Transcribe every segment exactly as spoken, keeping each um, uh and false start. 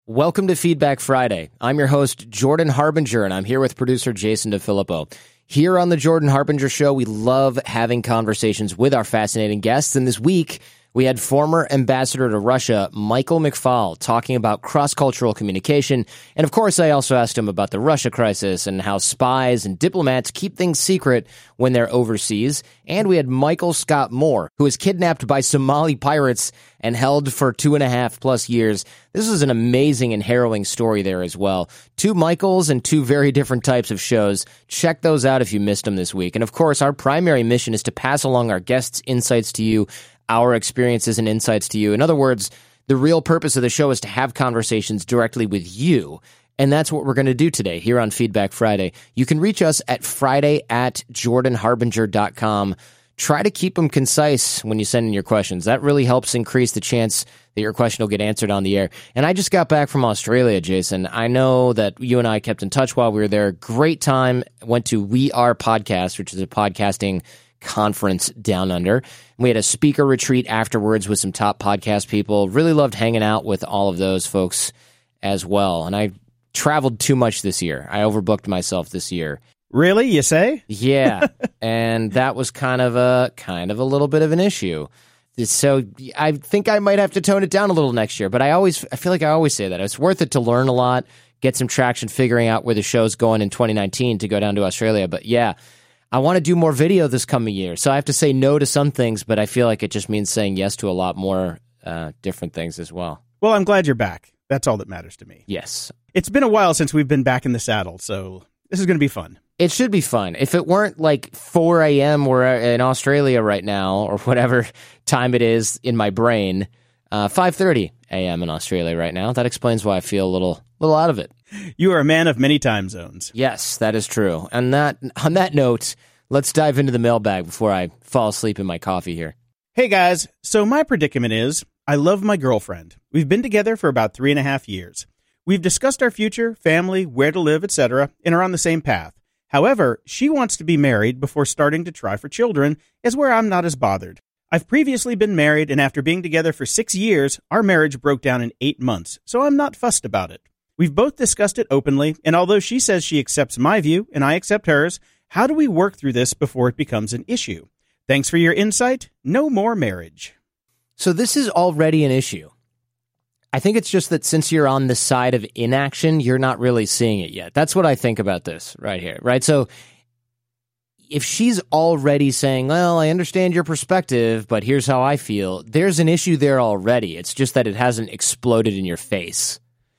Welcome to Feedback Friday. I'm your host, Jordan Harbinger, and I'm here with producer Jason DeFilippo. Here on the Jordan Harbinger Show, we love having conversations with our fascinating guests, and this week, we had former ambassador to Russia, Michael McFaul, talking about cross-cultural communication. And of course, I also asked him about the Russia crisis and how spies and diplomats keep things secret when they're overseas. And we had Michael Scott Moore, who was kidnapped by Somali pirates and held for two and a half plus years. This is an amazing and harrowing story there as well. Two Michaels and two very different types of shows. Check those out if you missed them this week. And of course, our primary mission is to pass along our guests' insights to you, our experiences and insights to you. In other words, the real purpose of the show is to have conversations directly with you. And that's what we're going to do today here on Feedback Friday. You can reach us at friday at jordan harbinger dot com. Try to keep them concise when you send in your questions. That really helps increase the chance that your question will get answered on the air. And I just got back from Australia, Jason. I know that you and I kept in touch while we were there. Great time. Went to We Are Podcast, which is a podcasting conference down under. We had a speaker retreat afterwards with some top podcast people. Really loved hanging out with all of those folks as well. And I traveled too much this year. I overbooked myself this year. Really? You say? Yeah. And that was kind of a kind of a little bit of an issue. So I think I might have to tone it down a little next year. But I always I feel like I always say that. It's worth it to learn a lot, get some traction figuring out where the show's going in twenty nineteen to go down to Australia. But yeah, I want to do more video this coming year. So I have to say no to some things, but I feel like it just means saying yes to a lot more uh, different things as well. Well, I'm glad you're back. That's all that matters to me. Yes. It's been a while since we've been back in the saddle, so this is going to be fun. It should be fun. If it weren't like four a.m. we're in Australia right now, or whatever time it is in my brain, uh, five thirty a.m. in Australia right now, that explains why I feel a little little out of it. You are a man of many time zones. Yes, that is true. And that on that note, let's dive into the mailbag before I fall asleep in my coffee here. Hey guys, so my predicament is, I love my girlfriend. We've been together for about three and a half years. We've discussed our future, family, where to live, et cetera, and are on the same path. However, she wants to be married before starting to try for children, as where I'm not as bothered. I've previously been married, and after being together for six years, our marriage broke down in eight months, so I'm not fussed about it. We've both discussed it openly, and although she says she accepts my view and I accept hers, how do we work through this before it becomes an issue? Thanks for your insight. No more marriage. So this is already an issue. I think it's just that since you're on the side of inaction, you're not really seeing it yet. That's what I think about this right here, right? So if she's already saying, well, I understand your perspective, but here's how I feel, there's an issue there already. It's just that it hasn't exploded in your face.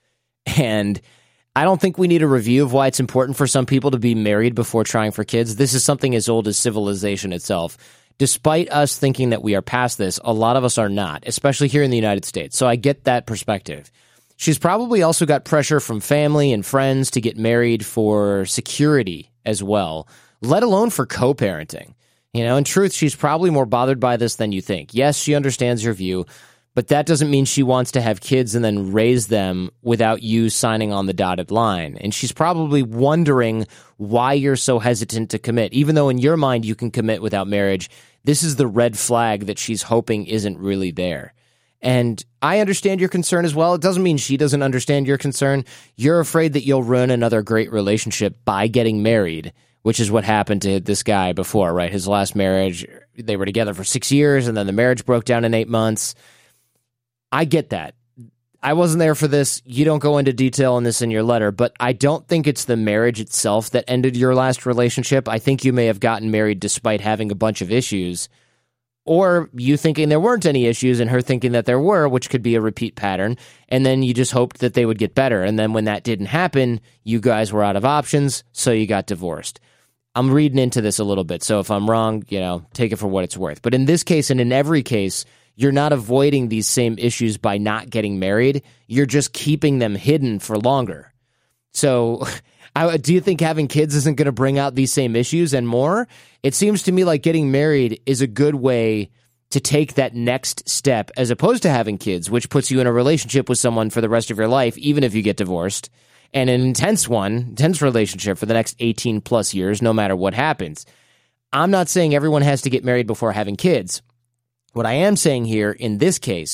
And I don't think we need a review of why it's important for some people to be married before trying for kids. This is something as old as civilization itself. Despite us thinking that we are past this, a lot of us are not, especially here in the United States. So I get that perspective. She's probably also got pressure from family and friends to get married for security as well, let alone for co-parenting. You know, in truth, she's probably more bothered by this than you think. Yes, she understands your view, but that doesn't mean she wants to have kids and then raise them without you signing on the dotted line. And she's probably wondering why you're so hesitant to commit. Even though in your mind you can commit without marriage, this is the red flag that she's hoping isn't really there. And I understand your concern as well. It doesn't mean she doesn't understand your concern. You're afraid that you'll ruin another great relationship by getting married, which is what happened to this guy before, right? His last marriage, they were together for six years, and then the marriage broke down in eight months. I get that. I wasn't there for this. You don't go into detail on this in your letter, but I don't think it's the marriage itself that ended your last relationship. I think you may have gotten married despite having a bunch of issues, or you thinking there weren't any issues and her thinking that there were, which could be a repeat pattern, and then you just hoped that they would get better. And then when that didn't happen, you guys were out of options, so you got divorced. I'm reading into this a little bit, so if I'm wrong, you know, take it for what it's worth. But in this case, and in every case, you're not avoiding these same issues by not getting married. You're just keeping them hidden for longer. So I, do you think having kids isn't going to bring out these same issues and more? It seems to me like getting married is a good way to take that next step as opposed to having kids, which puts you in a relationship with someone for the rest of your life, even if you get divorced, and an intense one, intense relationship for the next eighteen plus years, no matter what happens. I'm not saying everyone has to get married before having kids. What I am saying here in this case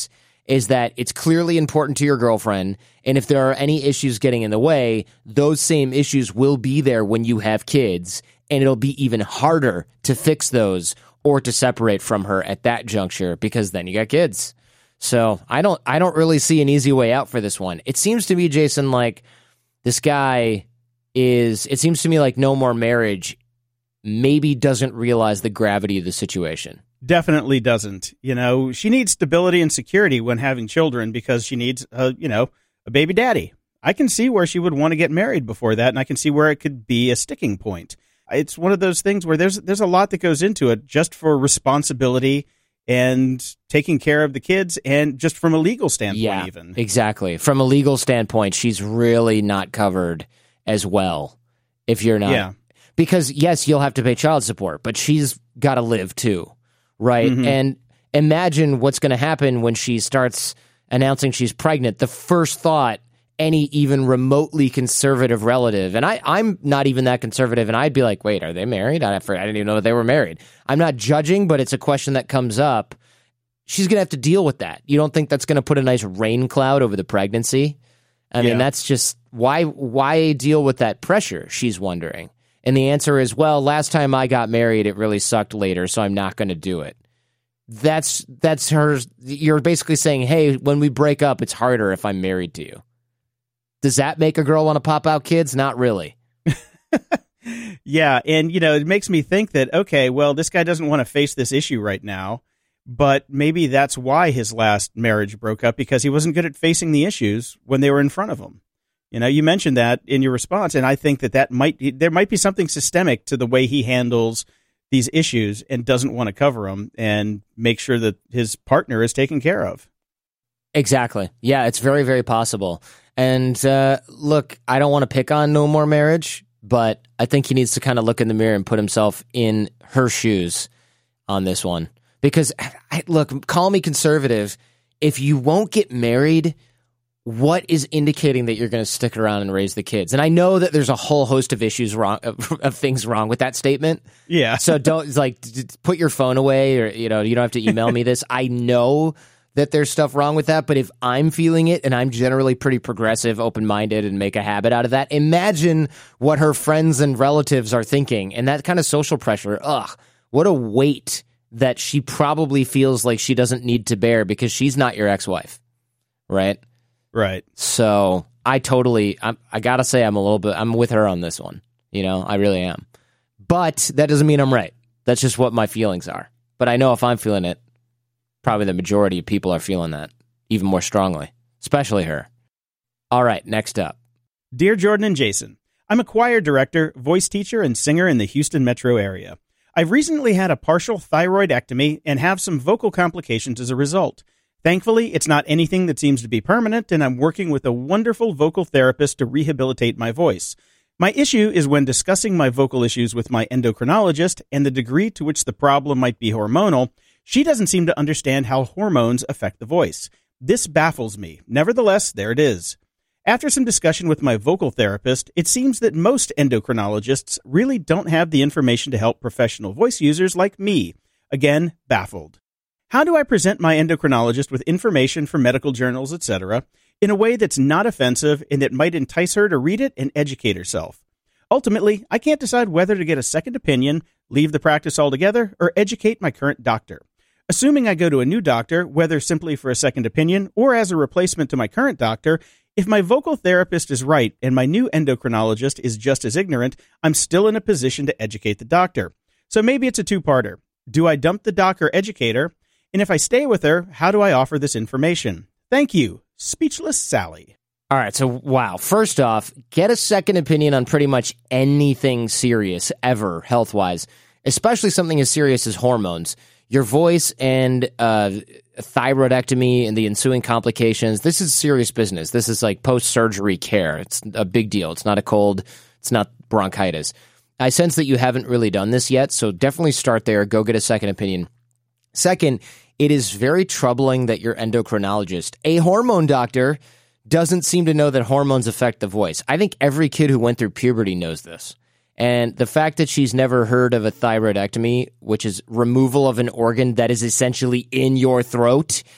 is that it's clearly important to your girlfriend, and if there are any issues getting in the way, those same issues will be there when you have kids, and it'll be even harder to fix those or to separate from her at that juncture because then you got kids. So I don't I don't really see an easy way out for this one. It seems to me, Jason, like this guy is, it seems to me like No More Marriage maybe doesn't realize the gravity of the situation. Definitely doesn't. You know, she needs stability and security when having children because she needs, a, you know, a baby daddy. I can see where she would want to get married before that, and I can see where it could be a sticking point. It's one of those things where there's there's a lot that goes into it just for responsibility and taking care of the kids, and just from a legal standpoint, yeah, even. Exactly. From a legal standpoint, she's really not covered as well if you're not. Yeah. Because, yes, you'll have to pay child support, but she's got to live too, right? Mm-hmm. And imagine what's going to happen when she starts announcing she's pregnant. The first thought any even remotely conservative relative, and I, I'm not even that conservative, and I'd be like, wait, are they married? I, I didn't even know that they were married. I'm not judging, but it's a question that comes up. She's going to have to deal with that. You don't think that's going to put a nice rain cloud over the pregnancy? I yeah. mean, that's just, why why deal with that pressure, she's wondering. And the answer is, well, last time I got married, it really sucked later, so I'm not going to do it. That's that's her. You're basically saying, hey, when we break up, it's harder if I'm married to you. Does that make a girl want to pop out kids? Not really. Yeah, and, you know, it makes me think that, okay, well, this guy doesn't want to face this issue right now, but maybe that's why his last marriage broke up, because he wasn't good at facing the issues when they were in front of him. You know, you mentioned that in your response, and I think that that might be, there might be something systemic to the way he handles these issues and doesn't want to cover them and make sure that his partner is taken care of. Exactly. Yeah, it's very, very possible. And uh, look, I don't want to pick on No More Marriage, but I think he needs to kind of look in the mirror and put himself in her shoes on this one. Because, I, look, call me conservative. If you won't get married, what is indicating that you're going to stick around and raise the kids? And I know that there's a whole host of issues wrong, of, of things wrong with that statement. Yeah. So don't, like, put your phone away, or, you know, you don't have to email me this. I know that there's stuff wrong with that, but if I'm feeling it, and I'm generally pretty progressive, open-minded, and make a habit out of that, imagine what her friends and relatives are thinking. And that kind of social pressure, ugh, what a weight that she probably feels like she doesn't need to bear because she's not your ex-wife, right? Right. So I totally, I'm, I gotta say, I'm a little bit, I'm with her on this one. You know, I really am. But that doesn't mean I'm right. That's just what my feelings are. But I know if I'm feeling it, probably the majority of people are feeling that even more strongly, especially her. All right, next up. Dear Jordan and Jason, I'm a choir director, voice teacher, and singer in the Houston metro area. I've recently had a partial thyroidectomy and have some vocal complications as a result. Thankfully, it's not anything that seems to be permanent, and I'm working with a wonderful vocal therapist to rehabilitate my voice. My issue is when discussing my vocal issues with my endocrinologist and the degree to which the problem might be hormonal, she doesn't seem to understand how hormones affect the voice. This baffles me. Nevertheless, there it is. After some discussion with my vocal therapist, it seems that most endocrinologists really don't have the information to help professional voice users like me. Again, baffled. How do I present my endocrinologist with information from medical journals, et cetera, in a way that's not offensive and that might entice her to read it and educate herself? Ultimately, I can't decide whether to get a second opinion, leave the practice altogether, or educate my current doctor. Assuming I go to a new doctor, whether simply for a second opinion or as a replacement to my current doctor, if my vocal therapist is right and my new endocrinologist is just as ignorant, I'm still in a position to educate the doctor. So maybe it's a two-parter. Do I dump the doc or educate her? And if I stay with her, how do I offer this information? Thank you. Speechless Sally. All right, so wow. First off, get a second opinion on pretty much anything serious ever, health-wise, especially something as serious as hormones. Your voice and uh, thyroidectomy and the ensuing complications, this is serious business. This is like post-surgery care. It's a big deal. It's not a cold. It's not bronchitis. I sense that you haven't really done this yet, so definitely start there. Go get a second opinion. Second, it is very troubling that your endocrinologist, a hormone doctor, doesn't seem to know that hormones affect the voice. I think every kid who went through puberty knows this. And the fact that she's never heard of a thyroidectomy, which is removal of an organ that is essentially in your throat,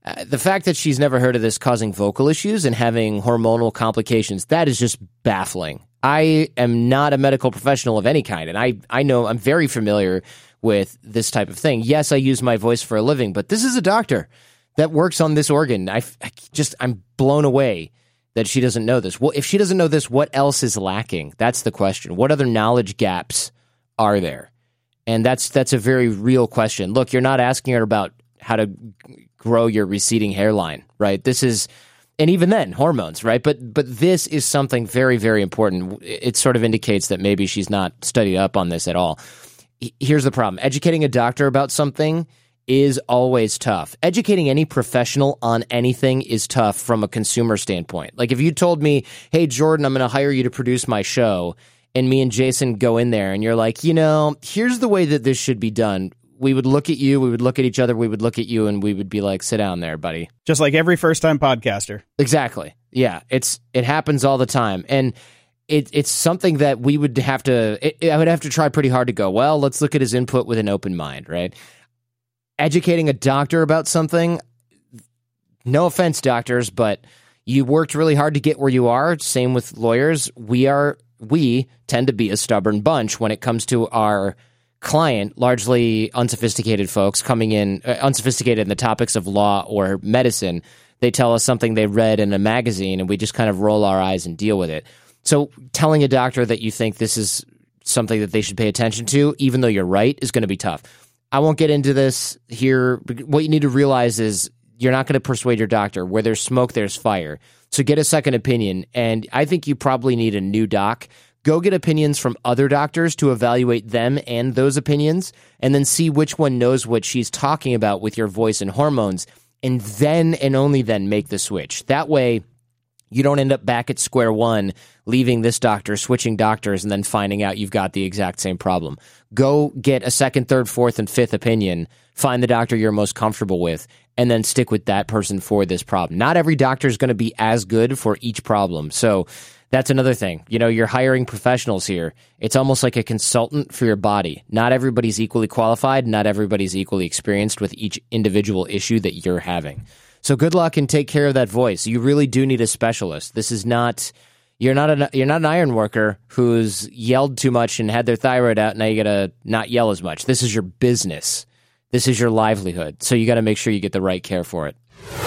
Uh, the fact that she's never heard of this causing vocal issues and having hormonal complications, that is just baffling. I am not a medical professional of any kind, and I, I know I'm very familiar with this type of thing. Yes, I use my voice for a living, but this is a doctor that works on this organ. I, I just, I'm blown away that she doesn't know this. Well, if she doesn't know this, what else is lacking? That's the question. What other knowledge gaps are there? And that's that's a very real question. Look, you're not asking her about how to grow your receding hairline, right? This is, and even then, hormones, right? But but this is something very, very important. It sort of indicates that maybe she's not studied up on this at all. Here's the problem. Educating a doctor about something is always tough. Educating any professional on anything is tough from a consumer standpoint. Like if you told me, hey, Jordan, I'm going to hire you to produce my show, and me and Jason go in there and you're like, you know, here's the way that this should be done. We would look at you, we would look at each other, we would look at you, and we would be like, sit down there, buddy. Just like every first-time podcaster. Exactly. Yeah, it's it happens all the time. And it, it's something that we would have to, it, I would have to try pretty hard to go, well, let's look at his input with an open mind, right? Educating a doctor about something, no offense, doctors, but you worked really hard to get where you are. Same with lawyers. We are, we tend to be a stubborn bunch when it comes to our client, largely unsophisticated folks coming in, uh, unsophisticated in the topics of law or medicine. They tell us something they read in a magazine and we just kind of roll our eyes and deal with it. So telling a doctor that you think this is something that they should pay attention to, even though you're right, is going to be tough. I won't get into this here. What you need to realize is you're not going to persuade your doctor. Where there's smoke, there's fire. So get a second opinion. And I think you probably need a new doc. Go get opinions from other doctors to evaluate them and those opinions, and then see which one knows what she's talking about with your voice and hormones, and then and only then make the switch. That way, you don't end up back at square one, leaving this doctor, switching doctors, and then finding out you've got the exact same problem. Go get a second, third, fourth, and fifth opinion, find the doctor you're most comfortable with, and then stick with that person for this problem. Not every doctor is going to be as good for each problem. So that's another thing. You know, you're hiring professionals here. It's almost like a consultant for your body. Not everybody's equally qualified. Not everybody's equally experienced with each individual issue that you're having. So good luck and take care of that voice. You really do need a specialist. This is not, you're not an, you're not an iron worker who's yelled too much and had their thyroid out. Now you got to not yell as much. This is your business. This is your livelihood. So you got to make sure you get the right care for it.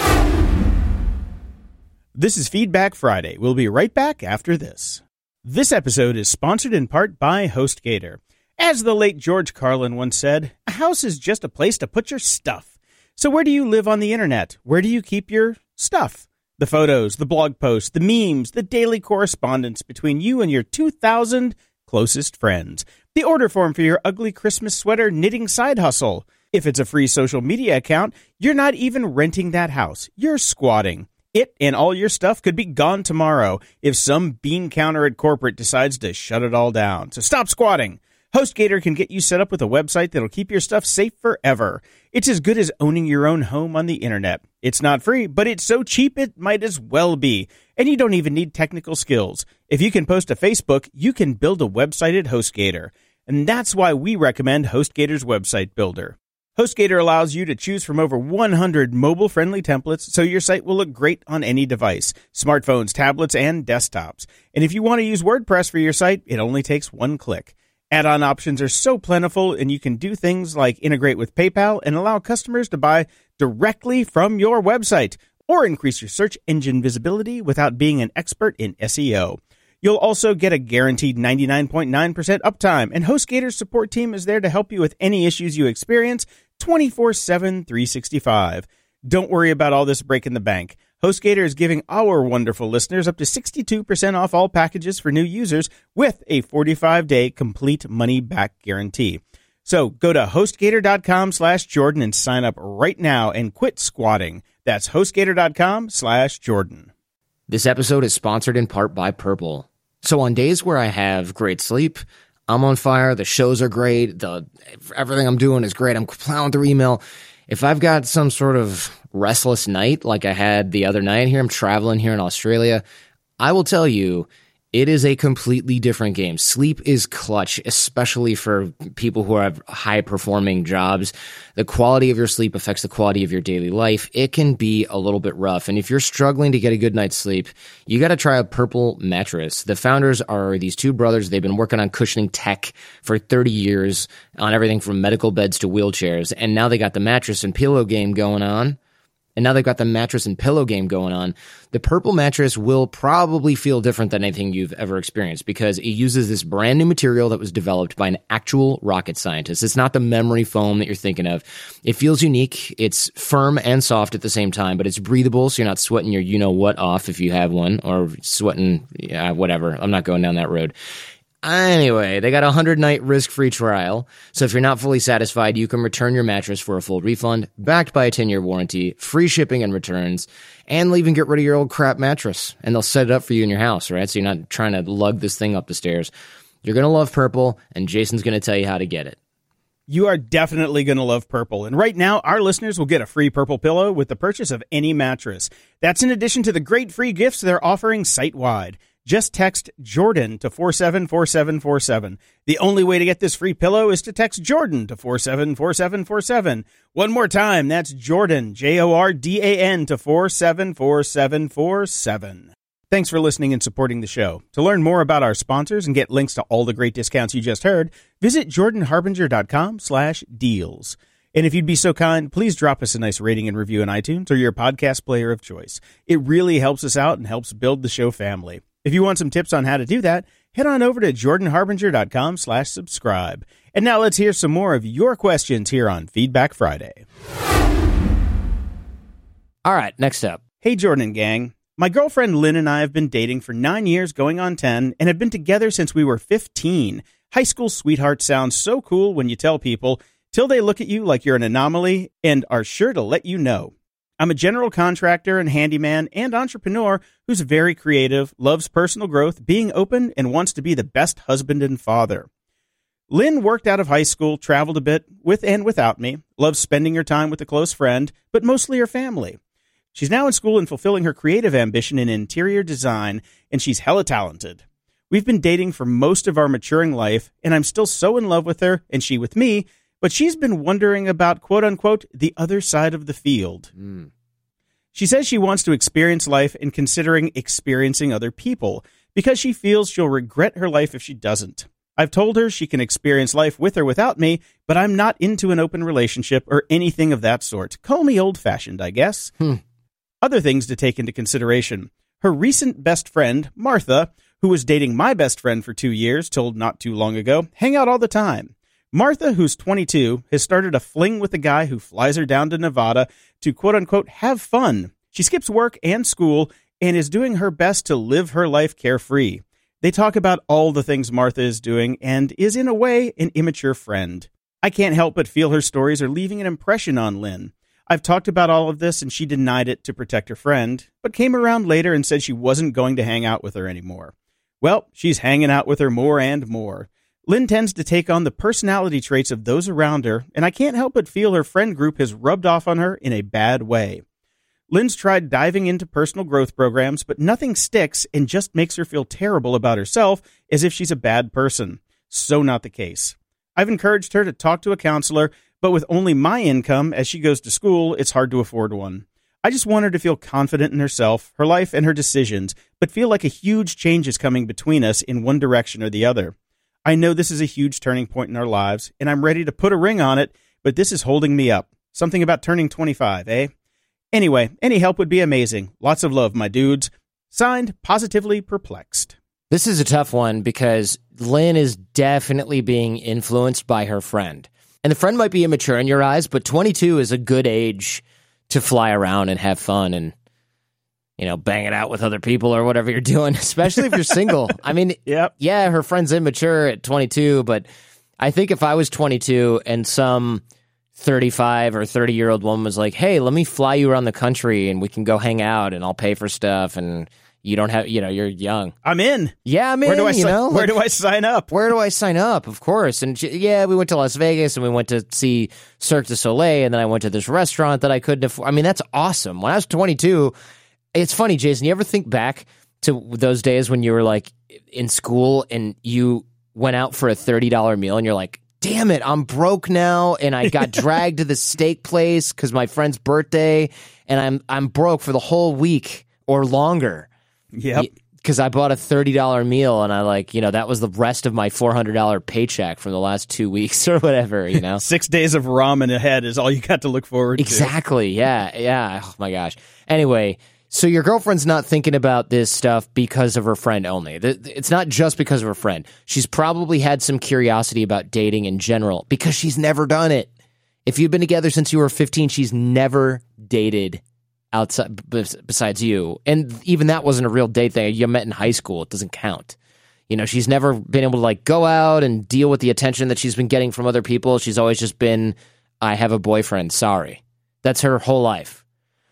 This is Feedback Friday. We'll be right back after this. This episode is sponsored in part by HostGator. As the late George Carlin once said, a house is just a place to put your stuff. So where do you live on the internet? Where do you keep your stuff? The photos, the blog posts, the memes, the daily correspondence between you and your two thousand closest friends. The order form for your ugly Christmas sweater knitting side hustle. If it's a free social media account, you're not even renting that house. You're squatting. It and all your stuff could be gone tomorrow if some bean counter at corporate decides to shut it all down. So stop squatting. HostGator can get you set up with a website that'll keep your stuff safe forever. It's as good as owning your own home on the internet. It's not free, but it's so cheap it might as well be. And you don't even need technical skills. If you can post to Facebook, you can build a website at HostGator. And that's why we recommend HostGator's website builder. HostGator allows you to choose from over one hundred mobile-friendly templates so your site will look great on any device, smartphones, tablets, and desktops. And if you want to use WordPress for your site, it only takes one click. Add-on options are so plentiful, and you can do things like integrate with PayPal and allow customers to buy directly from your website, or increase your search engine visibility without being an expert in S E O. You'll also get a guaranteed ninety-nine point nine percent uptime, and HostGator's support team is there to help you with any issues you experience twenty-four seven, three sixty-five. Don't worry about all this breaking the bank. HostGator is giving our wonderful listeners up to sixty-two percent off all packages for new users with a forty-five day complete money-back guarantee. So go to HostGator.com slash Jordan and sign up right now and quit squatting. That's HostGator.com slash Jordan. This episode is sponsored in part by Purple. So on days where I have great sleep, I'm on fire, the shows are great, the everything I'm doing is great, I'm plowing through email. If I've got some sort of restless night like I had the other night here, I'm traveling here in Australia, I will tell you, It is a completely different game. Sleep is clutch, especially for people who have high-performing jobs. The quality of your sleep affects the quality of your daily life. It can be a little bit rough, and if you're struggling to get a good night's sleep, you got to try a Purple mattress. The founders are these two brothers. They've been working on cushioning tech for thirty years on everything from medical beds to wheelchairs, and now they got the mattress and pillow game going on. And now they've got the mattress and pillow game going on. The Purple mattress will probably feel different than anything you've ever experienced because it uses this brand new material that was developed by an actual rocket scientist. It's not the memory foam that you're thinking of. It feels unique. It's firm and soft at the same time, but it's breathable, so you're not sweating your you-know-what off if you have one, or sweating, yeah, whatever. I'm not going down that road. Anyway, they got a hundred-night risk-free trial, so if you're not fully satisfied, you can return your mattress for a full refund, backed by a ten-year warranty, free shipping and returns, and they'll even get rid of your old crap mattress, and they'll set it up for you in your house, right? So you're not trying to lug this thing up the stairs. You're going to love Purple, and Jason's going to tell you how to get it. You are definitely going to love Purple, and right now, our listeners will get a free Purple pillow with the purchase of any mattress. That's in addition to the great free gifts they're offering site-wide. Just text Jordan to four seven four seven four seven. The only way to get this free pillow is to text Jordan to four seven four seven four seven. One more time, that's Jordan, J O R D A N, to four seven four seven four seven. Thanks for listening and supporting the show. To learn more about our sponsors and get links to all the great discounts you just heard, visit jordanharbinger.com slash deals. And if you'd be so kind, please drop us a nice rating and review in iTunes or your podcast player of choice. It really helps us out and helps build the show family. If you want some tips on how to do that, head on over to jordanharbinger.com slash subscribe. And now let's hear some more of your questions here on Feedback Friday. All right, next up. Hey, Jordan gang. My girlfriend Lynn and I have been dating for nine years going on ten and have been together since we were fifteen. High school sweetheart sounds so cool when you tell people, till they look at you like you're an anomaly and are sure to let you know. I'm a general contractor and handyman and entrepreneur who's very creative, loves personal growth, being open, and wants to be the best husband and father. Lynn worked out of high school, traveled a bit with and without me, loves spending her time with a close friend, but mostly her family. She's now in school and fulfilling her creative ambition in interior design, and she's hella talented. We've been dating for most of our maturing life, and I'm still so in love with her, and she with me, but she's been wondering about, quote-unquote, the other side of the field. Mm. She says she wants to experience life and considering experiencing other people because she feels she'll regret her life if she doesn't. I've told her she can experience life with or without me, but I'm not into an open relationship or anything of that sort. Call me old-fashioned, I guess. Hmm. Other things to take into consideration. Her recent best friend, Martha, who was dating my best friend for two years till not too long ago, hang out all the time. Martha, who's twenty-two, has started a fling with a guy who flies her down to Nevada to, quote-unquote, have fun. She skips work and school and is doing her best to live her life carefree. They talk about all the things Martha is doing and is, in a way, an immature friend. I can't help but feel her stories are leaving an impression on Lynn. I've talked about all of this and she denied it to protect her friend, but came around later and said she wasn't going to hang out with her anymore. Well, she's hanging out with her more and more. Lynn tends to take on the personality traits of those around her, and I can't help but feel her friend group has rubbed off on her in a bad way. Lynn's tried diving into personal growth programs, but nothing sticks and just makes her feel terrible about herself as if she's a bad person. So not the case. I've encouraged her to talk to a counselor, but with only my income as she goes to school, it's hard to afford one. I just want her to feel confident in herself, her life, and her decisions, but feel like a huge change is coming between us in one direction or the other. I know this is a huge turning point in our lives, and I'm ready to put a ring on it, but this is holding me up. Something about turning twenty-five, eh? Anyway, any help would be amazing. Lots of love, my dudes. Signed, Positively Perplexed. This is a tough one because Lynn is definitely being influenced by her friend. And the friend might be immature in your eyes, but twenty-two is a good age to fly around and have fun and, you know, bang it out with other people or whatever you're doing, especially if you're single. I mean, yep. yeah, her friend's immature at twenty-two, but I think if I was twenty-two and some thirty-five or thirty-year-old woman was like, hey, let me fly you around the country and we can go hang out and I'll pay for stuff and you don't have, you know, you're young. I'm in. Yeah, I'm in, where do I you si- know. Where like, do I sign up? Where do I sign up? Of course. And she, yeah, we went to Las Vegas and we went to see Cirque du Soleil and then I went to this restaurant that I couldn't afford. I mean, that's awesome. When I was twenty-two, it's funny, Jason, you ever think back to those days when you were like in school and you went out for a thirty dollar meal and you're like, damn it, I'm broke now, and I got dragged to the steak place because my friend's birthday, and I'm I'm broke for the whole week or longer. Yep. Because I bought a thirty dollar meal, and I like, you know, that was the rest of my four hundred dollar paycheck from the last two weeks or whatever, you know? Six days of ramen ahead is all you got to look forward to. Exactly, yeah, yeah. Oh, my gosh. Anyway, so your girlfriend's not thinking about this stuff because of her friend only. It's not just because of her friend. She's probably had some curiosity about dating in general because she's never done it. If you've been together since you were fifteen, she's never dated outside besides you, and even that wasn't a real date thing. You met in high school. It doesn't count. You know, she's never been able to like go out and deal with the attention that she's been getting from other people. She's always just been, I have a boyfriend, sorry. That's her whole life.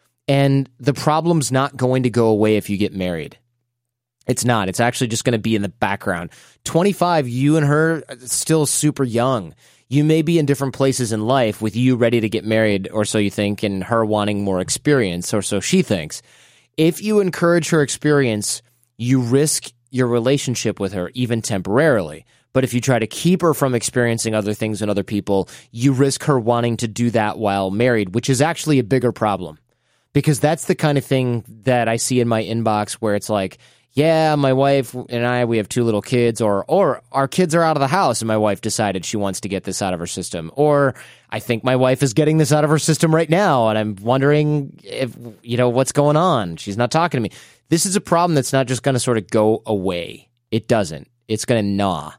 And the problem's not going to go away if you get married. It's not. It's actually just going to be in the background. twenty-five, you and her are still super young. You may be in different places in life with you ready to get married, or so you think, and her wanting more experience, or so she thinks. If you encourage her experience, you risk your relationship with her, even temporarily. But if you try to keep her from experiencing other things and other people, you risk her wanting to do that while married, which is actually a bigger problem. Because that's the kind of thing that I see in my inbox where it's like, yeah, my wife and I, we have two little kids, or or our kids are out of the house and my wife decided she wants to get this out of her system. Or I think my wife is getting this out of her system right now and I'm wondering if, you know, what's going on. She's not talking to me. This is a problem that's not just going to sort of go away. It doesn't. It's going to gnaw.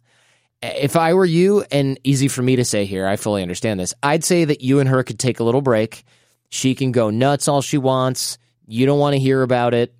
If I were you, and easy for me to say here, I fully understand this, I'd say that you and her could take a little break. She can go nuts all she wants. You don't want to hear about it.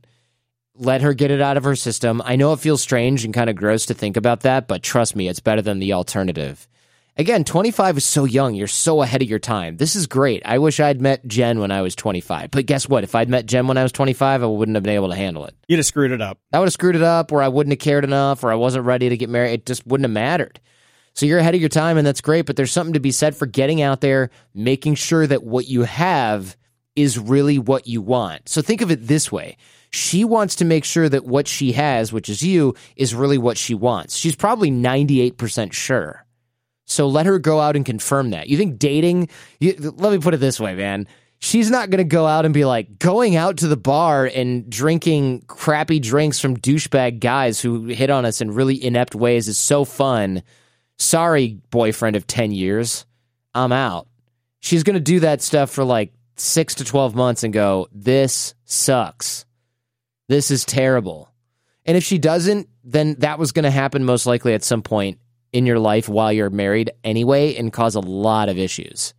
Let her get it out of her system. I know it feels strange and kind of gross to think about that, but trust me, it's better than the alternative. Again, twenty-five is so young. You're so ahead of your time. This is great. I wish I'd met Jen when I was twenty-five. But guess what? If I'd met Jen when I was twenty-five, I wouldn't have been able to handle it. You'd have screwed it up. I would have screwed it up, or I wouldn't have cared enough, or I wasn't ready to get married. It just wouldn't have mattered. So you're ahead of your time, and that's great, but there's something to be said for getting out there, making sure that what you have is really what you want. So think of it this way. She wants to make sure that what she has, which is you, is really what she wants. She's probably ninety-eight percent sure. So let her go out and confirm that. You think dating, you, let me put it this way, man. She's not going to go out and be like, going out to the bar and drinking crappy drinks from douchebag guys who hit on us in really inept ways is so fun. Sorry, boyfriend of ten years. I'm out. She's going to do that stuff for like six to twelve months and go, this sucks. This is terrible. And if she doesn't, then that was going to happen most likely at some point in your life while you're married anyway and cause a lot of issues.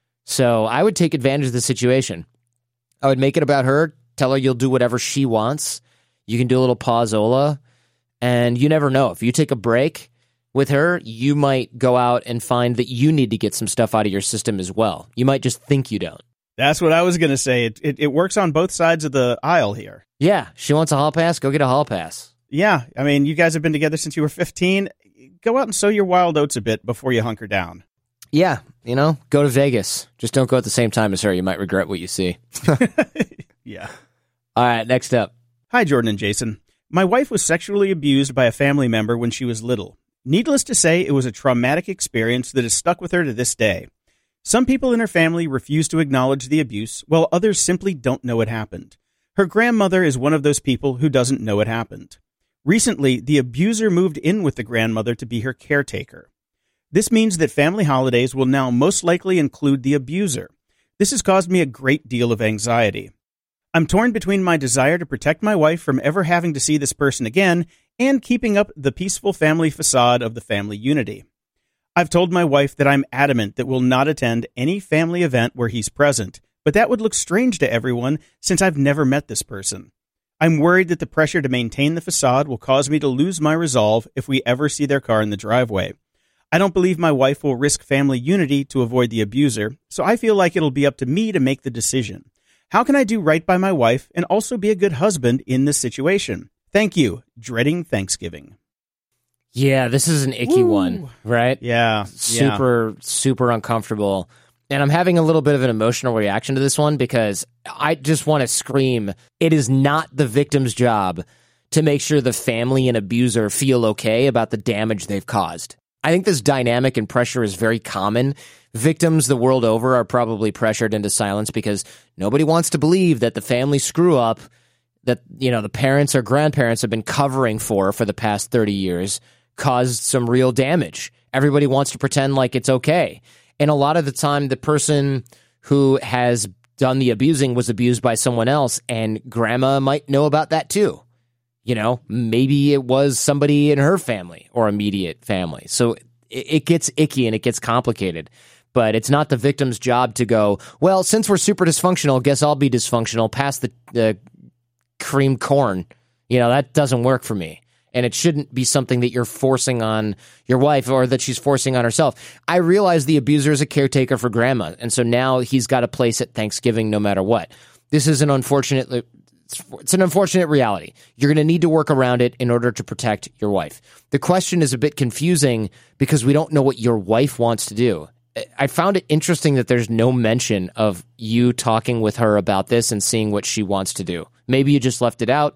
So I would take advantage of the situation. I would make it about her, tell her you'll do whatever she wants. You can do a little pausola, and you never know. If you take a break with her, you might go out and find that you need to get some stuff out of your system as well. You might just think you don't. That's what I was going to say. It, it it works on both sides of the aisle here. Yeah, she wants a hall pass, go get a hall pass. Yeah, I mean, you guys have been together since you were fifteen. Go out and sow your wild oats a bit before you hunker down. Yeah, you know, go to Vegas. Just don't go at the same time as her. You might regret what you see. Yeah. All right, next up. Hi, Jordan and Jason. My wife was sexually abused by a family member when she was little. Needless to say, it was a traumatic experience that has stuck with her to this day. Some people in her family refuse to acknowledge the abuse, while others simply don't know it happened. Her grandmother is one of those people who doesn't know it happened. Recently, the abuser moved in with the grandmother to be her caretaker. This means that family holidays will now most likely include the abuser. This has caused me a great deal of anxiety. I'm torn between my desire to protect my wife from ever having to see this person again and keeping up the peaceful family facade of the family unity. I've told my wife that I'm adamant that we'll not attend any family event where he's present, but that would look strange to everyone since I've never met this person. I'm worried that the pressure to maintain the facade will cause me to lose my resolve if we ever see their car in the driveway. I don't believe my wife will risk family unity to avoid the abuser, so I feel like it'll be up to me to make the decision. How can I do right by my wife and also be a good husband in this situation? Thank you. Dreading Thanksgiving. Yeah, this is an icky Woo. one, right? Yeah. Super, yeah. super uncomfortable. And I'm having a little bit of an emotional reaction to this one because I just want to scream, it is not the victim's job to make sure the family and abuser feel okay about the damage they've caused. I think this dynamic and pressure is very common. Victims the world over are probably pressured into silence because nobody wants to believe that the family screw up that, you know, the parents or grandparents have been covering for for the past thirty years caused some real damage. Everybody wants to pretend like it's okay. And a lot of the time, the person who has done the abusing was abused by someone else, and grandma might know about that too. You know, maybe it was somebody in her family or immediate family. So it, it gets icky and it gets complicated. But it's not the victim's job to go, well, since we're super dysfunctional, guess I'll be dysfunctional. Pass the, the cream corn. You know, that doesn't work for me. And it shouldn't be something that you're forcing on your wife or that she's forcing on herself. I realize the abuser is a caretaker for grandma, and so now he's got a place at Thanksgiving no matter what. This is an unfortunate, it's an unfortunate reality. You're going to need to work around it in order to protect your wife. The question is a bit confusing because we don't know what your wife wants to do. I found it interesting that there's no mention of you talking with her about this and seeing what she wants to do. Maybe you just left it out.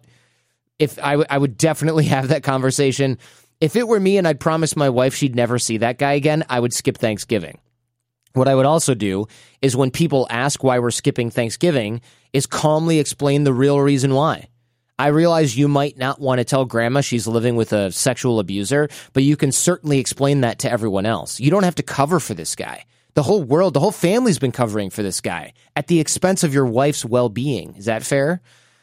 If I, w- I would definitely have that conversation. If it were me and I'd promised my wife she'd never see that guy again, I would skip Thanksgiving. What I would also do is when people ask why we're skipping Thanksgiving is calmly explain the real reason why. I realize you might not want to tell grandma she's living with a sexual abuser, but you can certainly explain that to everyone else. You don't have to cover for this guy. The whole world, the whole family's been covering for this guy at the expense of your wife's well-being. Is that fair?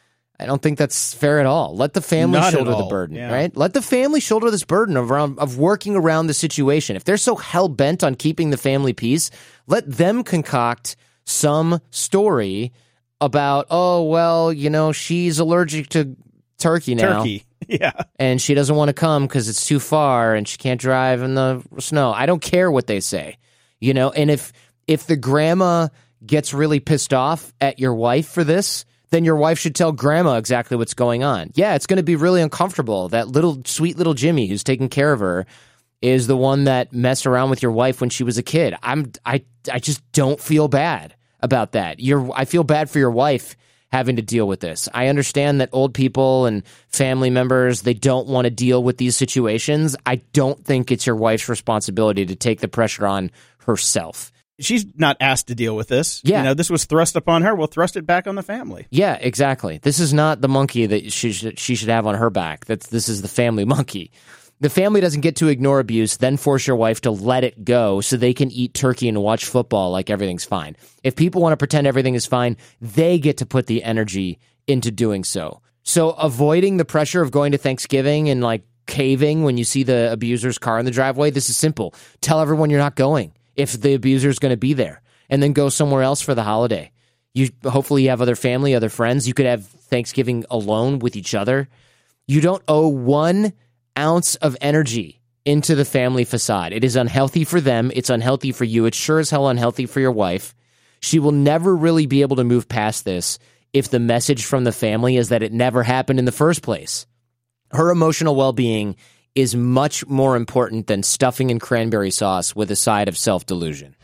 I don't think that's fair at all. Let the family Not shoulder at all. the burden, Yeah. right? Let the family shoulder this burden of, around, of working around the situation. If they're so hell-bent on keeping the family peace, let them concoct some story about, oh, well, you know, she's allergic to turkey now. Turkey, yeah. And she doesn't want to come because it's too far and she can't drive in the snow. I don't care what they say, you know? And if if the grandma gets really pissed off at your wife for this, then your wife should tell grandma exactly what's going on. Yeah, it's going to be really uncomfortable. That little sweet little Jimmy who's taking care of her is the one that messed around with your wife when she was a kid. I'm I I just don't feel bad about that. You're I feel bad for your wife having to deal with this. I understand that old people and family members, they don't want to deal with these situations. I don't think it's your wife's responsibility to take the pressure on herself. She's not asked to deal with this. Yeah. You know, this was thrust upon her. We'll thrust it back on the family. Yeah, exactly. This is not the monkey that she should, she should have on her back. That's This is the family monkey. The family doesn't get to ignore abuse, then force your wife to let it go so they can eat turkey and watch football like everything's fine. If people want to pretend everything is fine, they get to put the energy into doing so. So avoiding the pressure of going to Thanksgiving and like caving when you see the abuser's car in the driveway, this is simple. Tell everyone you're not going if the abuser's going to be there, and then go somewhere else for the holiday. You hopefully you have other family, other friends. You could have Thanksgiving alone with each other. You don't owe one ounce of energy into the family facade. It is unhealthy for them. It's unhealthy for you. It's sure as hell unhealthy for your wife. She will never really be able to move past this if the message from the family is that it never happened in the first place. Her emotional well-being is much more important than stuffing and cranberry sauce with a side of self-delusion.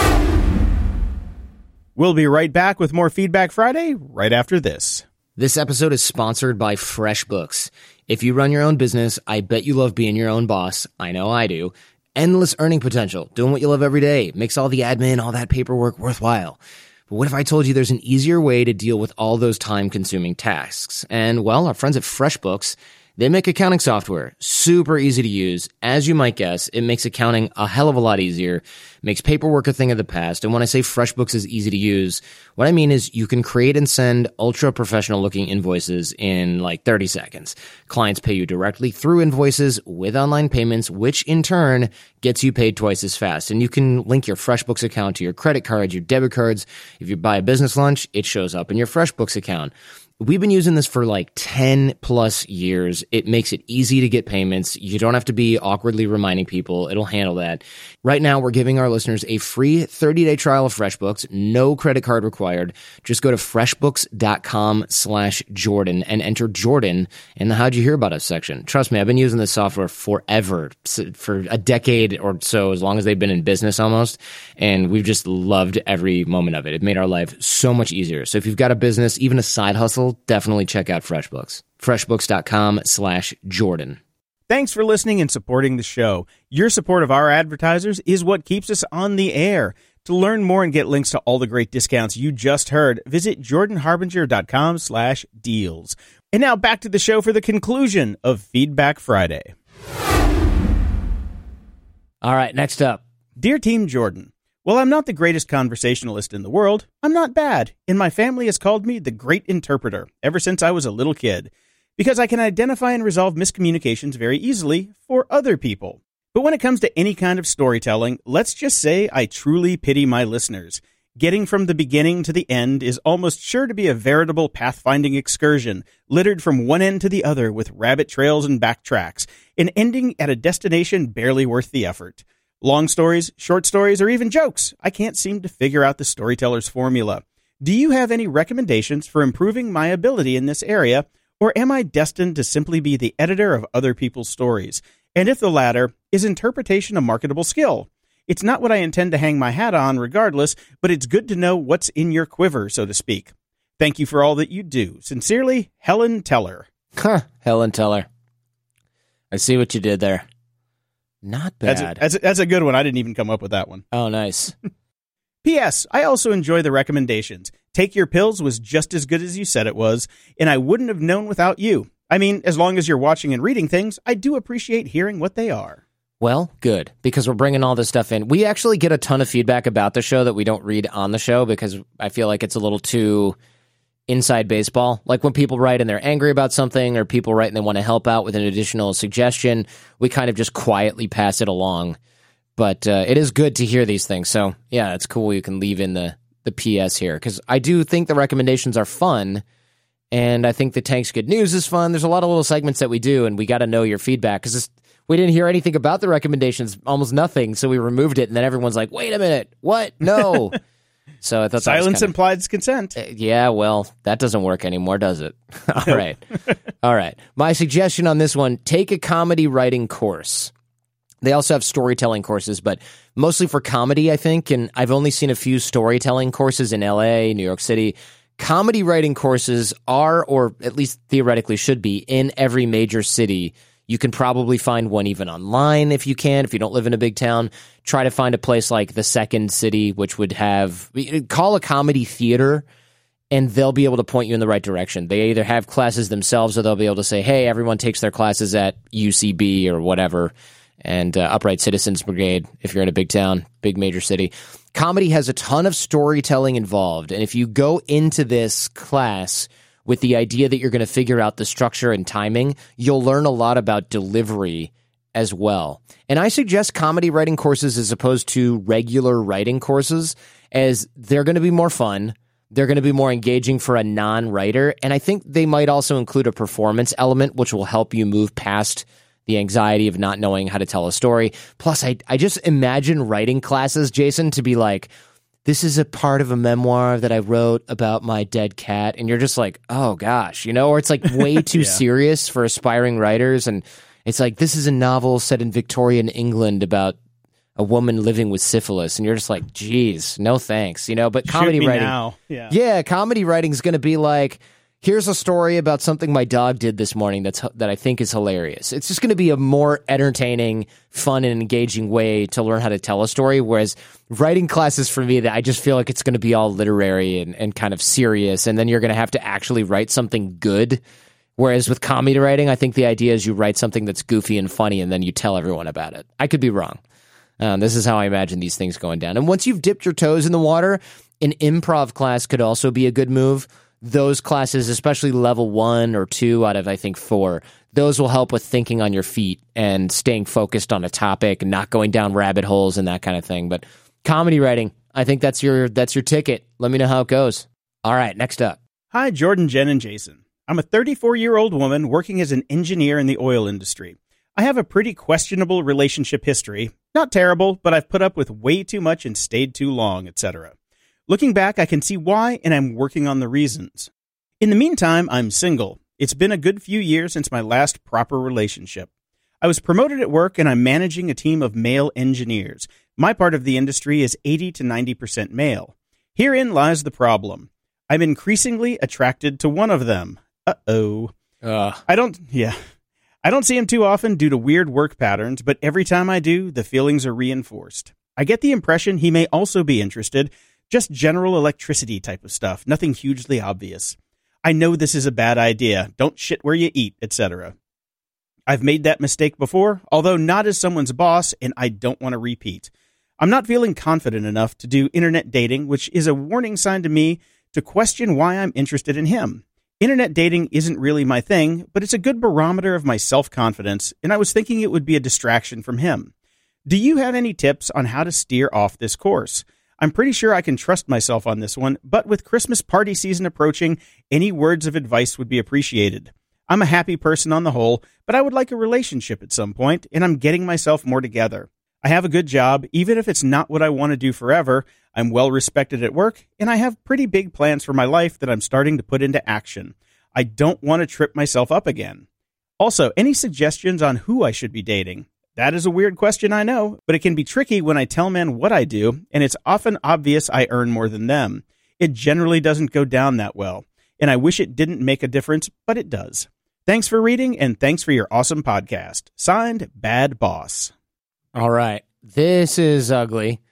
We'll be right back with more Feedback Friday right after this. This episode is sponsored by FreshBooks. If you run your own business, I bet you love being your own boss. I know I do. Endless earning potential, doing what you love every day, makes all the admin, all that paperwork worthwhile. But what if I told you there's an easier way to deal with all those time-consuming tasks? And, well, our friends at FreshBooks, they make accounting software super easy to use. As you might guess, it makes accounting a hell of a lot easier, makes paperwork a thing of the past. And when I say FreshBooks is easy to use, what I mean is you can create and send ultra professional looking invoices in like thirty seconds. Clients pay you directly through invoices with online payments, which in turn gets you paid twice as fast. And you can link your FreshBooks account to your credit cards, your debit cards. If you buy a business lunch, it shows up in your FreshBooks account. We've been using this for like ten plus years. It makes it easy to get payments. You don't have to be awkwardly reminding people. It'll handle that. Right now, we're giving our listeners a free thirty day trial of FreshBooks. No credit card required. Just go to freshbooks.com slash Jordan and enter Jordan in the How'd You Hear About Us section. Trust me, I've been using this software forever, for a decade or so, as long as they've been in business almost. And we've just loved every moment of it. It made our life so much easier. So if you've got a business, even a side hustle, Kindle, definitely check out FreshBooks. FreshBooks.com slash Jordan. Thanks for listening and supporting the show. Your support of our advertisers is what keeps us on the air. To learn more and get links to all the great discounts you just heard, visit jordanharbinger.com slash deals. And now back to the show for the conclusion of Feedback Friday. All right, next up. Dear Team Jordan, while I'm not the greatest conversationalist in the world, I'm not bad, and my family has called me the Great Interpreter ever since I was a little kid, because I can identify and resolve miscommunications very easily for other people. But when it comes to any kind of storytelling, let's just say I truly pity my listeners. Getting from the beginning to the end is almost sure to be a veritable pathfinding excursion, littered from one end to the other with rabbit trails and backtracks, and ending at a destination barely worth the effort. Long stories, short stories, or even jokes, I can't seem to figure out the storyteller's formula. Do you have any recommendations for improving my ability in this area, or am I destined to simply be the editor of other people's stories? And if the latter, is interpretation a marketable skill? It's not what I intend to hang my hat on regardless, but it's good to know what's in your quiver, so to speak. Thank you for all that you do. Sincerely, Helen Teller. Huh, Helen Teller. I see what you did there. Not bad. That's a, that's, a, that's a good one. I didn't even come up with that one. Oh, nice. P S. I also enjoy the recommendations. Take Your Pills was just as good as you said it was, and I wouldn't have known without you. I mean, as long as you're watching and reading things, I do appreciate hearing what they are. Well, good, because we're bringing all this stuff in. We actually get a ton of feedback about the show that we don't read on the show because I feel like it's a little too inside baseball. Like when people write and they're angry about something, or people write and they want to help out with an additional suggestion, we kind of just quietly pass it along. But uh, it is good to hear these things. So, yeah, it's cool you can leave in the, the P S here, because I do think the recommendations are fun. And I think the Tank's Good News is fun. There's a lot of little segments that we do, and we got to know your feedback, because we didn't hear anything about the recommendations, almost nothing, so we removed it, and then everyone's like, wait a minute, what? No. So I thought Silence that was implies consent. Uh, yeah, well, that doesn't work anymore, does it? All right. All right. My suggestion on this one, take a comedy writing course. They also have storytelling courses, but mostly for comedy, I think, and I've only seen a few storytelling courses in L A, New York City. Comedy writing courses are, or at least theoretically should be, in every major city. You can probably find one even online if you can, if you don't live in a big town. Try to find a place like the Second City, which would have, call a comedy theater, and they'll be able to point you in the right direction. They either have classes themselves, or they'll be able to say, hey, everyone takes their classes at U C B or whatever, and uh, Upright Citizens Brigade if you're in a big town, big major city. Comedy has a ton of storytelling involved, and if you go into this class with the idea that you're going to figure out the structure and timing, you'll learn a lot about delivery as well. And I suggest comedy writing courses as opposed to regular writing courses, as they're going to be more fun. They're going to be more engaging for a non-writer, and I think they might also include a performance element, which will help you move past the anxiety of not knowing how to tell a story. Plus, I, I just imagine writing classes, Jason, to be like, this is a part of a memoir that I wrote about my dead cat. And you're just like, oh, gosh, you know, or it's like way too yeah. serious for aspiring writers. And it's like, this is a novel set in Victorian England about a woman living with syphilis. And you're just like, geez, no thanks, you know, but comedy Shoot me writing. Now. Yeah. yeah, comedy writing is going to be like, here's a story about something my dog did this morning that's that I think is hilarious. It's just going to be a more entertaining, fun, and engaging way to learn how to tell a story, whereas writing classes for me, that I just feel like it's going to be all literary and, and kind of serious, and then you're going to have to actually write something good. Whereas with comedy writing, I think the idea is you write something that's goofy and funny, and then you tell everyone about it. I could be wrong. Um, this is how I imagine these things going down. And once you've dipped your toes in the water, an improv class could also be a good move. Those classes, especially level one or two out of, I think, four, those will help with thinking on your feet and staying focused on a topic and not going down rabbit holes and that kind of thing. But comedy writing, I think that's your that's your ticket. Let me know how it goes. All right, next up. Hi, Jordan, Jen, and Jason. I'm a thirty-four-year-old woman working as an engineer in the oil industry. I have a pretty questionable relationship history. Not terrible, but I've put up with way too much and stayed too long, et cetera. Looking back, I can see why, and I'm working on the reasons. In the meantime, I'm single. It's been a good few years since my last proper relationship. I was promoted at work, and I'm managing a team of male engineers. My part of the industry is eighty to ninety percent male. Herein lies the problem. I'm increasingly attracted to one of them. Uh-oh. Uh. I don't, yeah. I don't see him too often due to weird work patterns, but every time I do, the feelings are reinforced. I get the impression he may also be interested, just general electricity type of stuff, nothing hugely obvious. I know this is a bad idea, don't shit where you eat, et cetera. I've made that mistake before, although not as someone's boss, and I don't want to repeat. I'm not feeling confident enough to do internet dating, which is a warning sign to me to question why I'm interested in him. Internet dating isn't really my thing, but it's a good barometer of my self-confidence, and I was thinking it would be a distraction from him. Do you have any tips on how to steer off this course? I'm pretty sure I can trust myself on this one, but with Christmas party season approaching, any words of advice would be appreciated. I'm a happy person on the whole, but I would like a relationship at some point, and I'm getting myself more together. I have a good job, even if it's not what I want to do forever. I'm well respected at work, and I have pretty big plans for my life that I'm starting to put into action. I don't want to trip myself up again. Also, any suggestions on who I should be dating? That is a weird question, I know, but it can be tricky when I tell men what I do, and it's often obvious I earn more than them. It generally doesn't go down that well, and I wish it didn't make a difference, but it does. Thanks for reading, and thanks for your awesome podcast. Signed, Bad Boss. All right. This is ugly.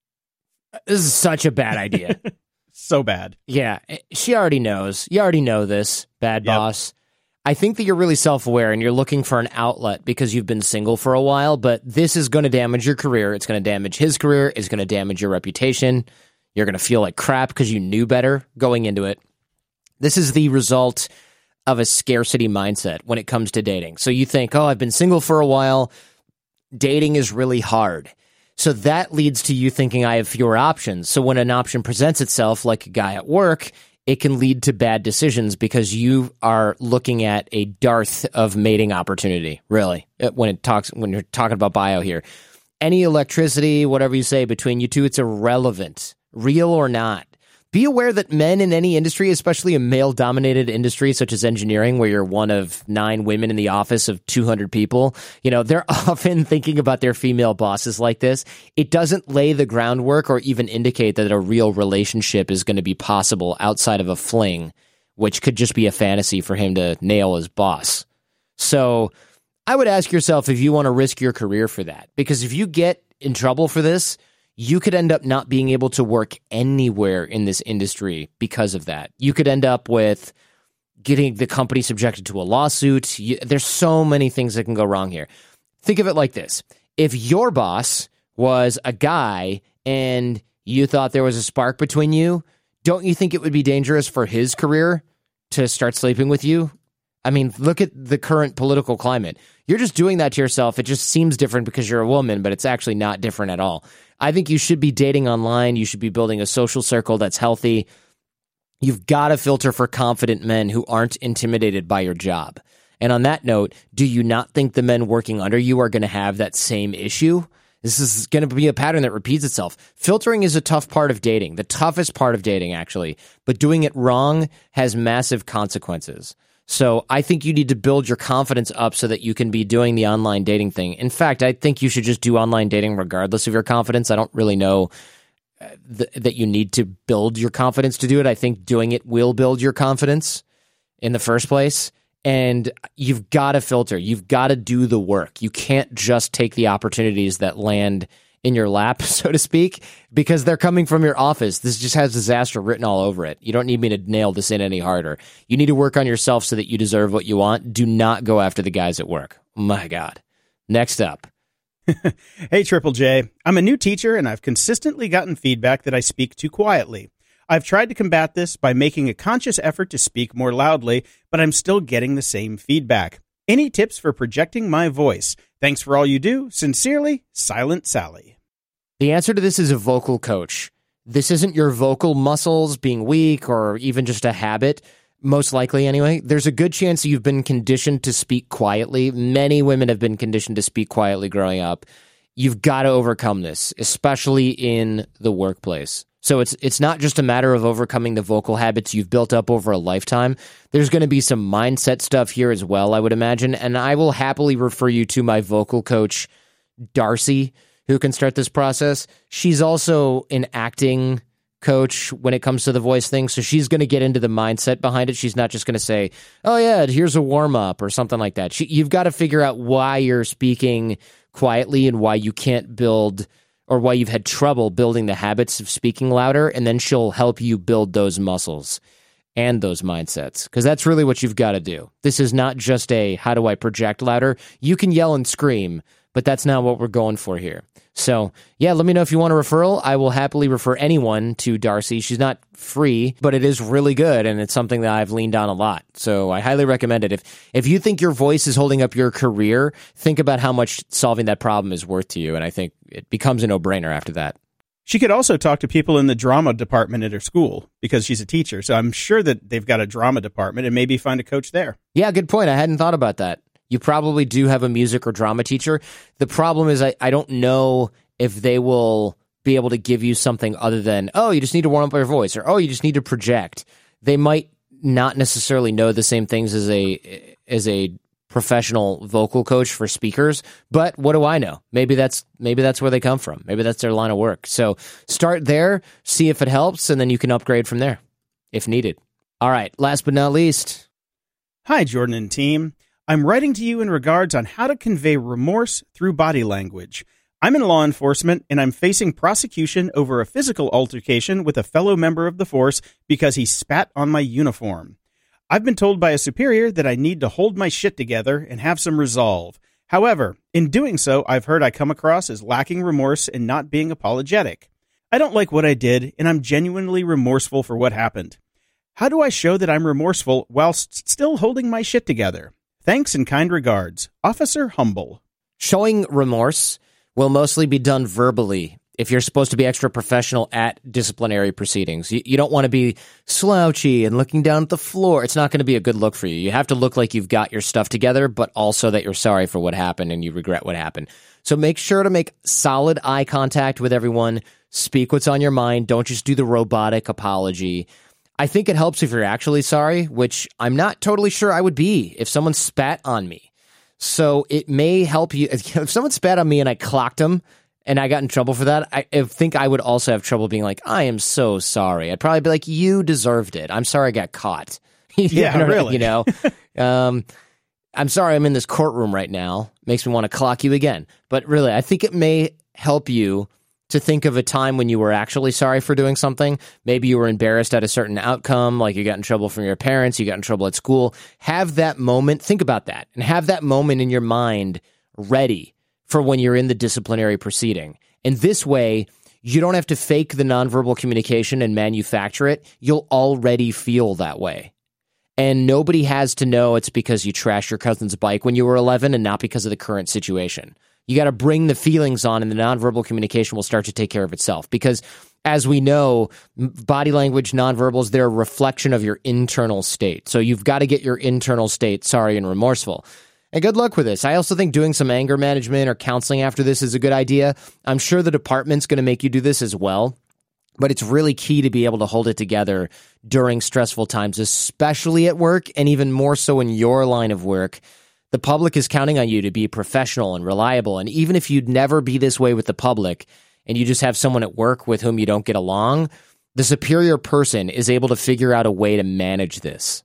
This is such a bad idea. So bad. Yeah. She already knows. You already know this, Bad Yep. Boss. I think that you're really self-aware and you're looking for an outlet because you've been single for a while, but this is going to damage your career. It's going to damage his career. It's going to damage your reputation. You're going to feel like crap because you knew better going into it. This is the result of a scarcity mindset when it comes to dating. So you think, oh, I've been single for a while. Dating is really hard. So that leads to you thinking I have fewer options. So when an option presents itself, like a guy at work, it can lead to bad decisions because you are looking at a dearth of mating opportunity, really, when it talks when you're talking about bio here. Any electricity, whatever you say, between you two, it's irrelevant, real or not. Be aware that men in any industry, especially a male-dominated industry such as engineering, where you're one of nine women in the office of two hundred people, you know, they're often thinking about their female bosses like this. It doesn't lay the groundwork or even indicate that a real relationship is going to be possible outside of a fling, which could just be a fantasy for him to nail his boss. So I would ask yourself if you want to risk your career for that, because if you get in trouble for this, you could end up not being able to work anywhere in this industry because of that. You could end up with getting the company subjected to a lawsuit. You, there's so many things that can go wrong here. Think of it like this. If your boss was a guy and you thought there was a spark between you, don't you think it would be dangerous for his career to start sleeping with you? I mean, look at the current political climate. You're just doing that to yourself. It just seems different because you're a woman, but it's actually not different at all. I think you should be dating online. You should be building a social circle that's healthy. You've got to filter for confident men who aren't intimidated by your job. And on that note, do you not think the men working under you are going to have that same issue? This is going to be a pattern that repeats itself. Filtering is a tough part of dating, the toughest part of dating, actually. But doing it wrong has massive consequences. So I think you need to build your confidence up so that you can be doing the online dating thing. In fact, I think you should just do online dating regardless of your confidence. I don't really know th- that you need to build your confidence to do it. I think doing it will build your confidence in the first place. And you've got to filter. You've got to do the work. You can't just take the opportunities that land in your lap, so to speak, because they're coming from your office. This just has disaster written all over it. You don't need me to nail this in any harder. You need to work on yourself so that you deserve what you want. Do not go after the guys at work. My God. Next up. Hey, Triple J. I'm a new teacher, and I've consistently gotten feedback that I speak too quietly. I've tried to combat this by making a conscious effort to speak more loudly, but I'm still getting the same feedback. Any tips for projecting my voice? Thanks for all you do. Sincerely, Silent Sally. The answer to this is a vocal coach. This isn't your vocal muscles being weak or even just a habit, most likely anyway. There's a good chance you've been conditioned to speak quietly. Many women have been conditioned to speak quietly growing up. You've got to overcome this, especially in the workplace. So it's it's not just a matter of overcoming the vocal habits you've built up over a lifetime. There's going to be some mindset stuff here as well, I would imagine. And I will happily refer you to my vocal coach, Darcy, who can start this process. She's also an acting coach when it comes to the voice thing. So she's going to get into the mindset behind it. She's not just going to say, oh, yeah, here's a warm up or something like that. She, you've got to figure out why you're speaking quietly and why you can't build or why you've had trouble building the habits of speaking louder. And then she'll help you build those muscles and those mindsets, because that's really what you've got to do. This is not just a, how do I project louder? You can yell and scream, but that's not what we're going for here. So, yeah, let me know if you want a referral. I will happily refer anyone to Darcy. She's not free, but it is really good, and it's something that I've leaned on a lot. So I highly recommend it. If if you think your voice is holding up your career, think about how much solving that problem is worth to you, and I think it becomes a no-brainer after that. She could also talk to people in the drama department at her school because she's a teacher. So I'm sure that they've got a drama department and maybe find a coach there. Yeah, good point. I hadn't thought about that. You probably do have a music or drama teacher. The problem is I, I don't know if they will be able to give you something other than, oh, you just need to warm up your voice, or, oh, you just need to project. They might not necessarily know the same things as a as a professional vocal coach for speakers, but what do I know? Maybe that's maybe that's where they come from. Maybe that's their line of work. So start there, see if it helps, and then you can upgrade from there if needed. All right, last but not least. Hi, Jordan and team. I'm writing to you in regards on how to convey remorse through body language. I'm in law enforcement, and I'm facing prosecution over a physical altercation with a fellow member of the force because he spat on my uniform. I've been told by a superior that I need to hold my shit together and have some resolve. However, in doing so, I've heard I come across as lacking remorse and not being apologetic. I don't like what I did, and I'm genuinely remorseful for what happened. How do I show that I'm remorseful whilst still holding my shit together? Thanks and kind regards, Officer Humble. Showing remorse will mostly be done verbally if you're supposed to be extra professional at disciplinary proceedings. You, you don't want to be slouchy and looking down at the floor. It's not going to be a good look for you. You have to look like you've got your stuff together, but also that you're sorry for what happened and you regret what happened. So make sure to make solid eye contact with everyone. Speak what's on your mind. Don't just do the robotic apology. I think it helps if you're actually sorry, which I'm not totally sure I would be if someone spat on me. So it may help you. If someone spat on me and I clocked them and I got in trouble for that, I, I think I would also have trouble being like, I am so sorry. I'd probably be like, you deserved it. I'm sorry I got caught. Yeah, know, really. You know, um, I'm sorry I'm in this courtroom right now. Makes me want to clock you again. But really, I think it may help you to think of a time when you were actually sorry for doing something. Maybe you were embarrassed at a certain outcome, like you got in trouble from your parents, you got in trouble at school. Have that moment, think about that, and have that moment in your mind ready for when you're in the disciplinary proceeding. And this way, you don't have to fake the nonverbal communication and manufacture it. You'll already feel that way. And nobody has to know it's because you trashed your cousin's bike when you were eleven and not because of the current situation. You got to bring the feelings on, and the nonverbal communication will start to take care of itself. Because as we know, body language, nonverbals, they're a reflection of your internal state. So you've got to get your internal state sorry and remorseful. And good luck with this. I also think doing some anger management or counseling after this is a good idea. I'm sure the department's going to make you do this as well. But it's really key to be able to hold it together during stressful times, especially at work, and even more so in your line of work. The public is counting on you to be professional and reliable. And even if you'd never be this way with the public and you just have someone at work with whom you don't get along, the superior person is able to figure out a way to manage this.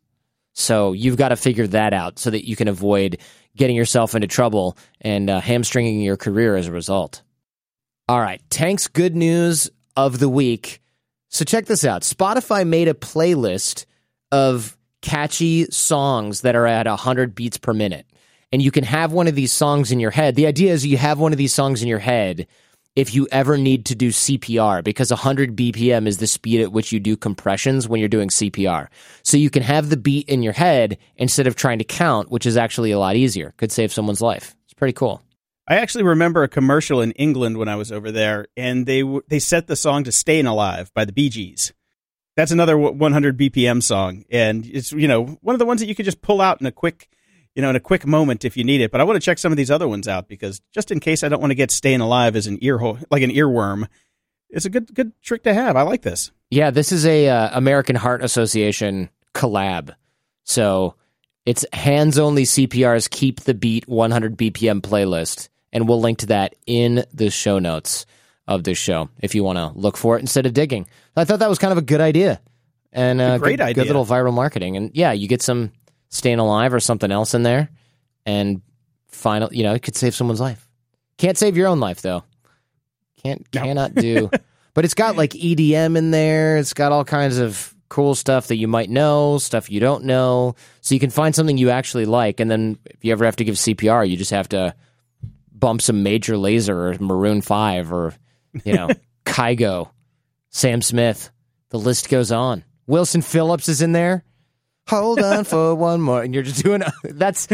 So you've got to figure that out so that you can avoid getting yourself into trouble and uh, hamstringing your career as a result. All right, Tank's good news of the week. So check this out. Spotify made a playlist of catchy songs that are at one hundred beats per minute. And you can have one of these songs in your head. The idea is you have one of these songs in your head if you ever need to do C P R, because one hundred B P M is the speed at which you do compressions when you're doing C P R. So you can have the beat in your head instead of trying to count, which is actually a lot easier. Could save someone's life. It's pretty cool. I actually remember a commercial in England when I was over there, and they w- they set the song to Stayin' Alive by the Bee Gees. That's another one hundred B P M song, and it's, you know, one of the ones that you could just pull out in a quick, you know, in a quick moment if you need it. But I want to check some of these other ones out, because just in case I don't want to get Stayin' Alive as an ear hole, like an earworm, it's a good good trick to have. I like this. Yeah, this is a uh, American Heart Association collab. So it's Hands Only C P R's Keep the Beat one hundred B P M playlist, and we'll link to that in the show notes. of this show if you want to look for it instead of digging. I thought that was kind of a good idea. And uh, a great good, idea. good little viral marketing. And yeah, you get some Staying Alive or something else in there, and final, you know, it could save someone's life. Can't save your own life though. Can't no. cannot do. But it's got like E D M in there. It's got all kinds of cool stuff that you might know, stuff you don't know. So you can find something you actually like, and then if you ever have to give C P R, you just have to bump some Major Lazer or Maroon five or, you know, Kygo, Sam Smith. The list goes on. Wilson Phillips is in there. Hold on for one more, and you're just doing that's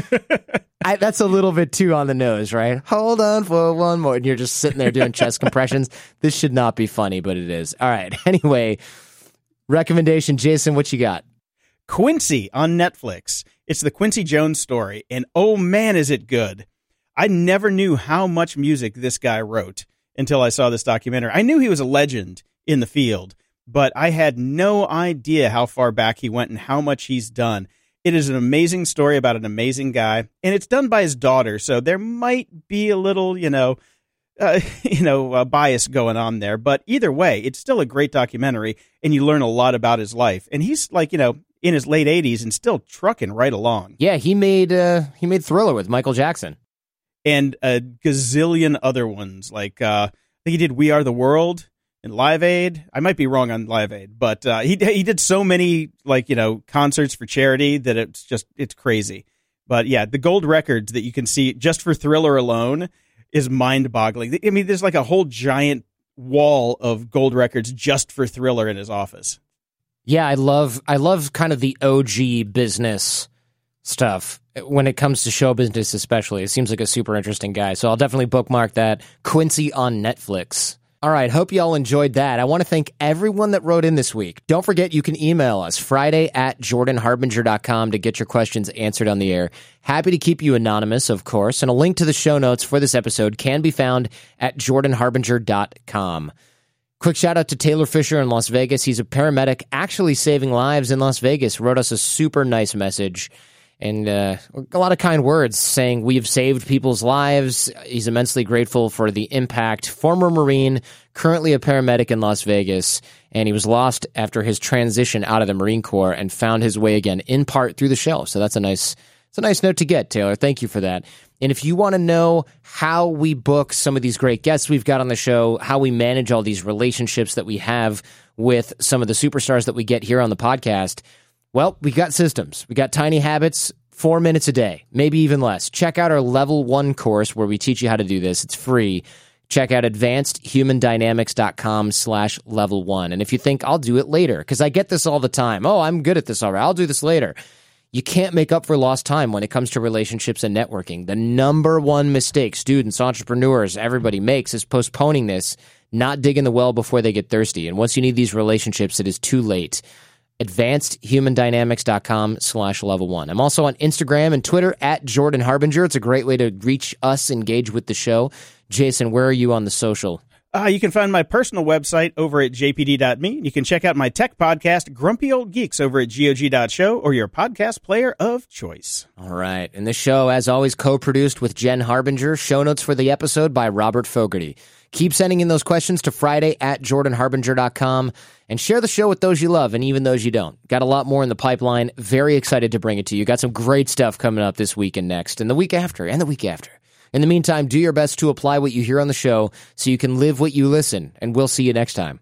I, that's a little bit too on the nose, right? Hold on for one more, and you're just sitting there doing chest compressions. This should not be funny, but it is. All right. Anyway, recommendation, Jason. What you got? Quincy on Netflix. It's the Quincy Jones story, and oh man, is it good! I never knew how much music this guy wrote until I saw this documentary. I knew he was a legend in the field, but I had no idea how far back he went and how much he's done. It is an amazing story about an amazing guy, and it's done by his daughter, so there might be a little, you know, uh, you know, uh, bias going on there. But either way, it's still a great documentary, and you learn a lot about his life. And he's like, you know, in his late eighties and still trucking right along. Yeah, he made uh, he made Thriller with Michael Jackson. And a gazillion other ones, like uh, I think he did We Are the World and Live Aid. I might be wrong on Live Aid, but uh, he he did so many, like, you know, concerts for charity that it's just, it's crazy. But yeah, the gold records that you can see just for Thriller alone is mind-boggling. I mean, there's like a whole giant wall of gold records just for Thriller in his office. Yeah, I love I love kind of the O G business stuff when it comes to show business, especially. It seems like a super interesting guy. So I'll definitely bookmark that. Quincy on Netflix. All right, hope you all enjoyed that. I want to thank everyone that wrote in this week. Don't forget, you can email us, Friday at jordan harbinger dot com, to get your questions answered on the air. Happy to keep you anonymous, of course, and a link to the show notes for this episode can be found at jordan harbinger dot com. Quick shout out to Taylor Fisher in Las Vegas. He's a paramedic actually saving lives in Las Vegas. Wrote us a super nice message and uh, a lot of kind words saying we have saved people's lives. He's immensely grateful for the impact. Former Marine, currently a paramedic in Las Vegas, and he was lost after his transition out of the Marine Corps and found his way again, in part through the show. So that's a nice, it's a nice note to get, Taylor. Thank you for that. And if you want to know how we book some of these great guests we've got on the show, how we manage all these relationships that we have with some of the superstars that we get here on the podcast, well, we got systems. We got Tiny Habits, four minutes a day, maybe even less. Check out our level one course where we teach you how to do this. It's free. Check out advanced human dynamics dot com slash level one. And if you think I'll do it later, because I get this all the time. Oh, I'm good at this already. I'll do this later. You can't make up for lost time when it comes to relationships and networking. The number one mistake students, entrepreneurs, everybody makes is postponing this, not digging the well before they get thirsty. And once you need these relationships, it is too late. advanced human dynamics dot com slash level one. I'm also on Instagram and Twitter at Jordan Harbinger. It's a great way to reach us, engage with the show. Jason, where are you on the social? Uh, you can find my personal website over at j p d dot me. You can check out my tech podcast, Grumpy Old Geeks, over at gog dot show or your podcast player of choice. All right. And this show, as always, co-produced with Jen Harbinger. Show notes for the episode by Robert Fogarty. Keep sending in those questions to Friday at jordan harbinger dot com and share the show with those you love and even those you don't. Got a lot more in the pipeline. Very excited to bring it to you. Got some great stuff coming up this week and next and the week after and the week after. In the meantime, do your best to apply what you hear on the show so you can live what you listen, and we'll see you next time.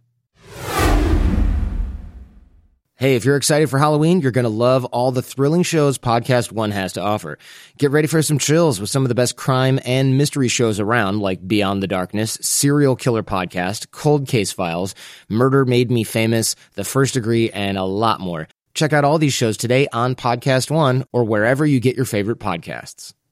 Hey, if you're excited for Halloween, you're going to love all the thrilling shows Podcast One has to offer. Get ready for some chills with some of the best crime and mystery shows around, like Beyond the Darkness, Serial Killer Podcast, Cold Case Files, Murder Made Me Famous, The First Degree, and a lot more. Check out all these shows today on Podcast One or wherever you get your favorite podcasts.